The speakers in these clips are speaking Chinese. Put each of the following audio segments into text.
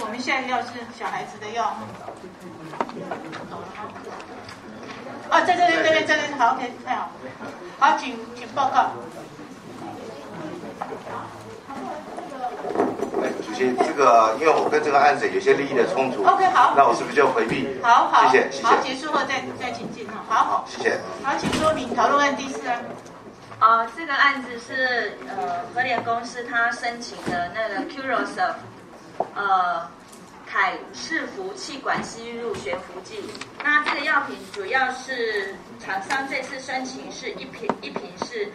我们下一个药是小孩子的药。哦，在这边，好 ，OK， 太好。好，请报告。 主席，这个因为我跟这个案子有些利益的冲突 ，OK， 好， 那我是不是就回避？ 好， 谢谢。 好，结束后再请进哈。好， 谢谢。 好，请说明讨论案第4案。 这个案子是和联公司他申请的那个 Curosaf 凯氏福气管吸入悬浮剂。那这个药品主要是厂商这次申请是一瓶是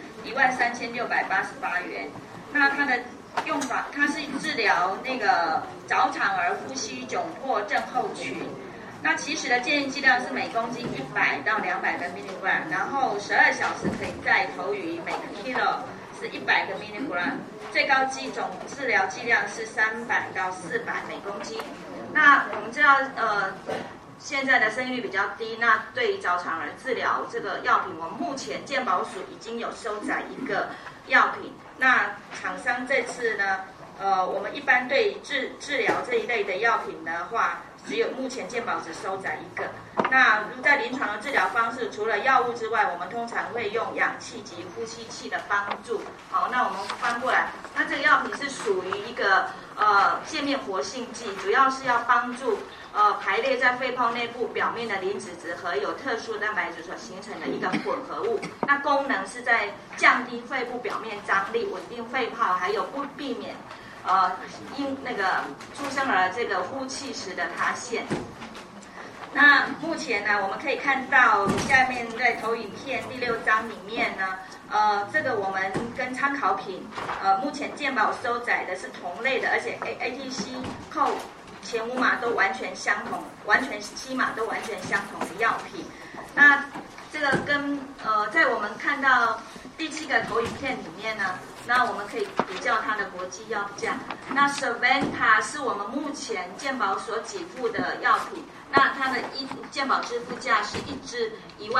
13688元。那它的用法，它是治疗那个早产儿呼吸窘迫症候群。那其实的建议剂量是每公斤100到200个 milligram， 然后12小时可以再投予，每个 kilo 是100个 milligram， 最高总治疗剂量是300到400每公斤。那我们知道，现在的生育率比较低，那对于早产儿治疗这个药品，我们目前健保署已经有收载一个药品。那厂商这次呢，我们一般对治疗这一类的药品的话，只有目前健保只收载一个。那在临床的治疗方式，除了药物之外，我们通常会用氧气及呼吸器的帮助。好，那我们翻过来，那这个药品是属于一个界面活性剂，主要是要帮助排列在肺泡内部表面的磷脂质和有特殊蛋白质所形成的一个混合物。那功能是在降低肺部表面张力，稳定肺泡，还有避免因那个出生儿这个呼气时的塌陷。那目前呢，我们可以看到下面在投影片第6章里面呢，这个我们跟参考品，目前健保收载的是同类的，而且 ATC 扣前5码都完全相同，完全7码都完全相同的药品。那这个跟在我们看到第7个投影片里面呢，那我们可以比较它的国际药价。那 Savanta 是我们目前健保所给付的药品，那它的健保支付价是1支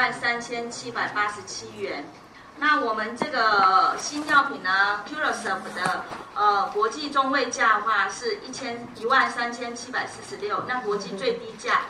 13787元。那我们这个新药品呢 ，Curosaf 的国际中位价的话是13746，那国际最低价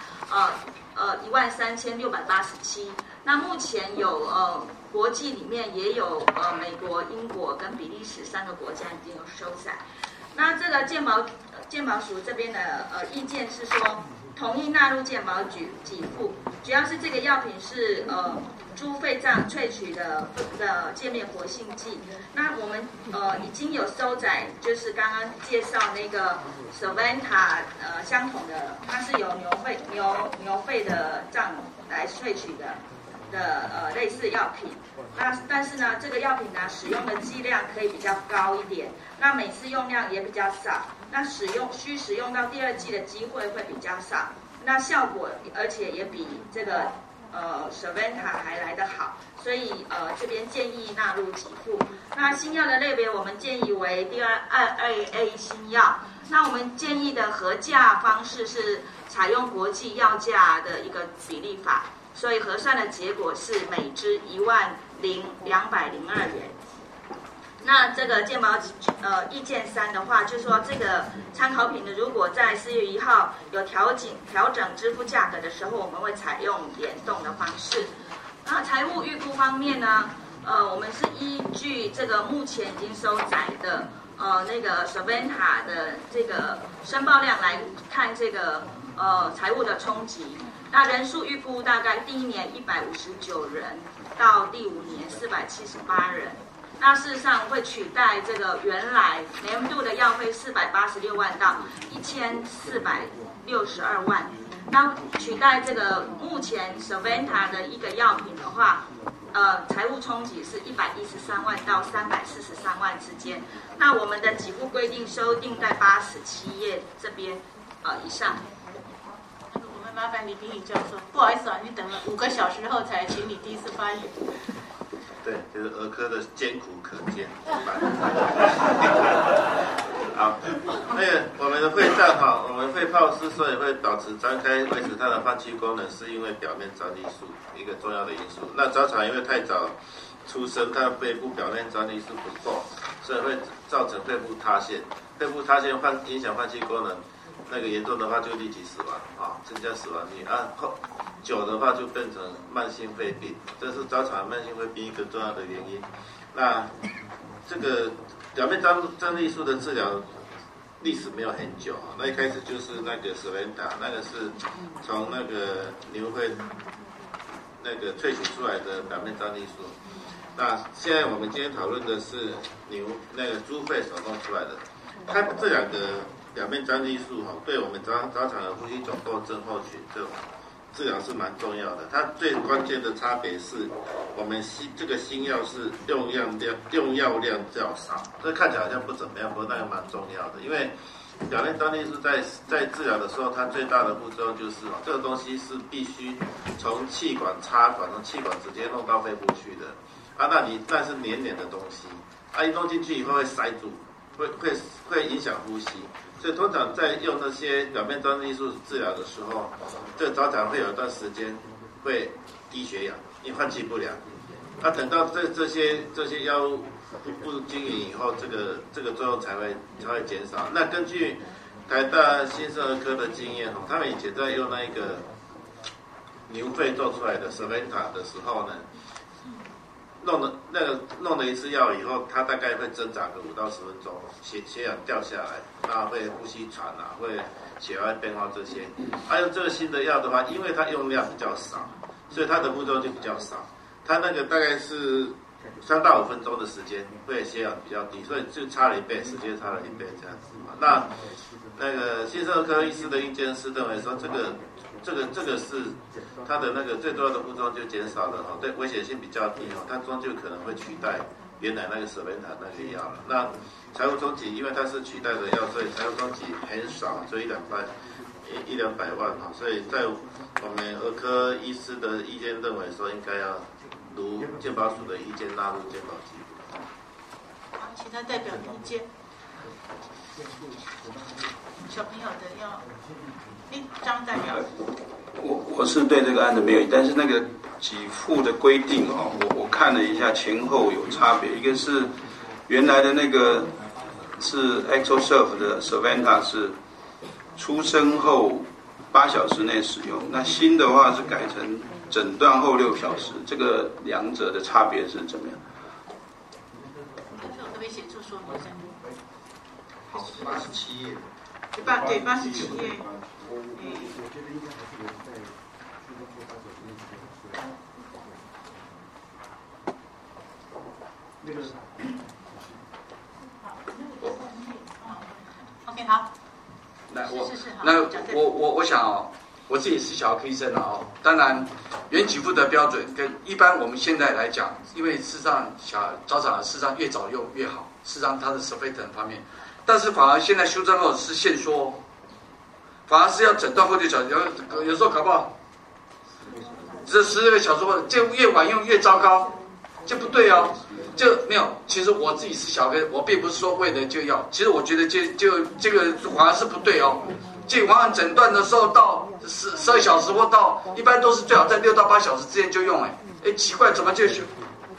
13687。那目前有国际里面也有美国、英国跟比利时3个国家已经有收载。那这个健保署这边的意见是说，同意纳入健保给付，主要是这个药品是猪肺脏萃取的界面活性剂。那我们已经有收载，就是刚刚介绍那个 Savanta 相同的，它是由牛肺的脏来萃取的类似药品。那但是呢，这个药品呢使用的剂量可以比较高一点，那每次用量也比较少，那使用到第2剂的机会会比较少，那效果而且也比这个Savanta 还来得好，所以这边建议纳入给付。那新药的类别我们建议为第2A 新药。那我们建议的核价方式是采用国际药价的一个比例法，所以核算的结果是每支10202元。那这个健保意见3的话，就是说这个参考品呢，如果在4月1号有调整支付价格的时候，我们会采用联动的方式。那财务预估方面呢，我们是依据这个目前已经收载的那个 Savanta 的这个申报量来看这个财务的冲击。那人数预估大概第1年159人，到第5年478人。那事实上会取代这个原来年度的药费486万到1462万。那取代这个目前 Savanta 的一个药品的话，财务冲击是113万到343万之间。那我们的给付规定修订在87页这边以上。 我们麻烦李秉宇教授，不好意思啊，你等了5个小时后才请你第一次发言。 对，就是儿科的艰苦可见。好，那个我们的肺脏哈，我们肺泡之所以会保持张开，维持它的换气功能，是因为表面张力素一个重要的因素。那早产因为太早出生，它的肺部表面张力素不够，所以会造成肺部塌陷。肺部塌陷影响换气功能， 那个严重的话就立即死亡啊，增加死亡率啊。久的话就变成慢性肺病，这是早产慢性肺病一个重要的原因。那这个表面张力素的治疗历史没有很久，那一开始就是那个舍伦塔，那个是从那个牛肺那个萃取出来的表面张力素。那现在我们今天讨论的是那个猪肺手动出来的，它这两个表面张力素对我们早产的呼吸窘迫症候群这种治疗是蛮重要的。它最关键的差别是，我们这个新药是用药量较少，这看起来好像不怎么样，不过那个蛮重要的，因为表面张力素在治疗的时候，它最大的步骤就是这个东西是必须从气管插管，从气管直接弄到肺部去的啊，那是黏黏的东西啊，一弄进去以后会塞住，会影响呼吸。所以通常在用那些表面张力素治疗的时候，这个早产会有一段时间会低血氧，因为换气不良。那等到这些药物不均匀以后，这个作用才会减少。那根据台大新生儿科的经验，他们以前在用那个牛肺做出来的舍伦塔的时候呢，弄了一次药以后，它大概会挣扎个5到10分钟，血氧掉下来，那会呼吸喘啊，会血压变化这些。还有这个新的药的话，因为它用量比较少，所以它的副作用就比较少。它那个大概是3到5分钟的时间，会血氧比较低，所以就差了1倍，时间差了1倍这样子嘛。那个新生儿科医师的意见是认为说，这个是它的那个最重要的副作用就减少了对危险性比较低它终究可能会取代原来那个舍伦塔那个药了。那财务冲击因为它是取代的药，所以财务冲击很少，所以100-200万所以在我们儿科医师的意见认为说，应该要如健保署的意见纳入健保给付。 好，其他代表意见。小朋友的要，张代表。 我是对这个案子没有，但是那个给付的规定我看了一下，前后有差别。一个是原来的那个是 ExoSurf 的 Surventa 是出生后8小时内使用，那新的话是改成诊断后6小时，这个两者的差别是怎么样？ 我特别写出说明书。 好，87页。 对，87页。OK， 好。 我想我自己是小儿科医生当然原给付的标准跟一般我们现在来讲，因为事实上早产事实上越早用越好，事实上它的surveillance方面，但是反而现在修正后是限缩，反而是要诊断后6小时，有时候搞不好这12个小时后，这越晚用越糟糕，这不对这没有。其实我自己是小儿科，我并不是说为了就要，其实我觉得这个反而是不对这往往诊断的时候到12小时或到一般都是最好在6到8小时之间就用奇怪怎么就选？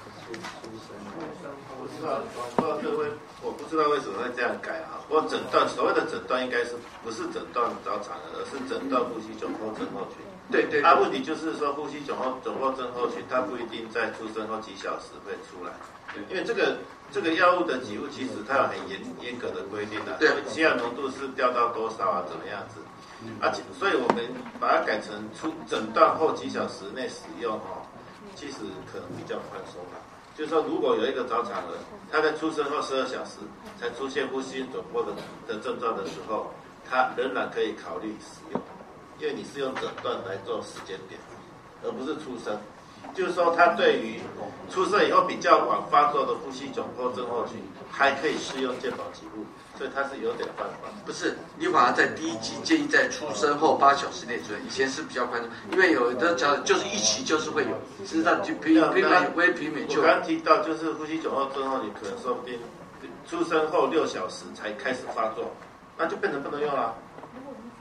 我不知道为什么会这样改不过所谓的诊断应该是不是诊断早产儿，而是诊断呼吸窘迫症候群。 对。 问题就是说呼吸窘迫症候群，它不一定在出生后几小时会出来，因为这个药物的给付其实它有很严格的规定对，血氧浓度是掉到多少怎么样子所以我们把它改成诊断后几小时内使用其实可能比较宽松就是说，如果有一个早产儿，他在出生后12小时才出现呼吸窘迫的症状的时候，他仍然可以考虑使用，因为你是用诊断来做时间点，而不是出生。就是说，他对于出生以后比较晚发作的呼吸窘迫症候群，还可以适用健保给付，所以它是有点办法。 不是，你反而在第一期建议在出生后8小时内出现，以前是比较宽松，因为有的讲就是一期就是会有，事实上就平美就。 我刚提到就是呼吸窘迫症候群，可能说不定出生后6小时才开始发作，那就变成不能用了。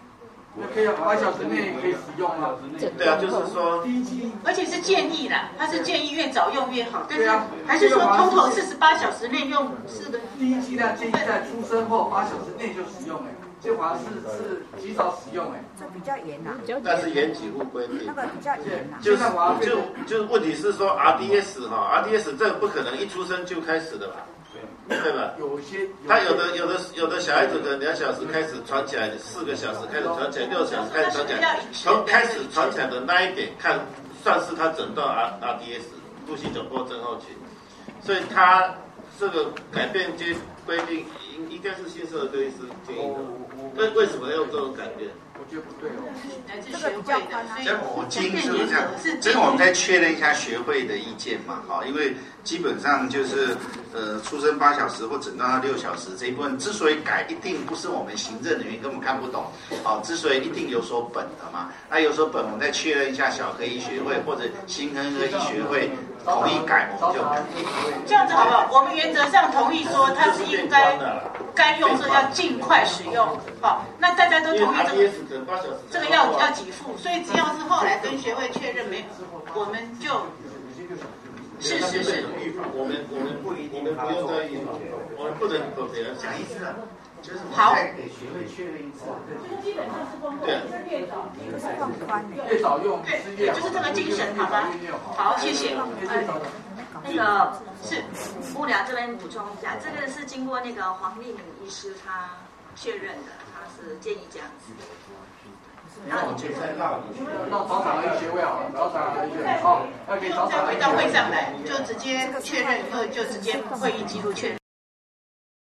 那可以8小时内可以使用吗？ 对啊，就是说， 而且是建议啦，他是建议越早用越好，但是还是说total 48小时内用4个。 第一剂呢建议在出生后8小时内就使用，这好像是及早使用， 这比较严呐， 但是严几户规定， 那个比较严呐。 就是问题是说 RDS 哈 ，RDS 这个不可能一出生就开始的吧？对吧？他有的小孩子可能2小时开始传起来，4个小时开始传起来，6小时开始传起来，从开始传起来的那一点看，算是他诊断 RDS 度性窘迫症候群，所以他这个改变规定应该是新社科医师建议的。为什么要用这种改变？ 我觉得不对哦。 这个比较宽啊。 我建议是不是这样？这个我们再确认一下学会的意见嘛，哈，因为基本上就是出生8小时或诊断到6小时这一部分，之所以改，一定不是我们行政人员根本看不懂，好，之所以一定有所本的嘛。那有所本，我们再确认一下小科医学会或者新生科医学会同意改，我们就改。 这样子好不好？我们原则上同意说它是应该用的要尽快使用，好，那大家都同意这个要给付，所以只要是后来跟学会确认没，我们就是我们不一，你们不用在意，我们不能否决。 讲一次啊，就是好， 再给学会确认一次。 就是基本上是公对， 越早用对，就是这个精神，好吗？好，谢谢。 那个是幕僚这边补充一下，这个是经过那个黄丽敏医师他确认的，他是建议这样子。 那早产儿医学会好了，早产儿医学会好，要给早产儿。 再回到会上来，就直接确认以后，就直接会议记录确认。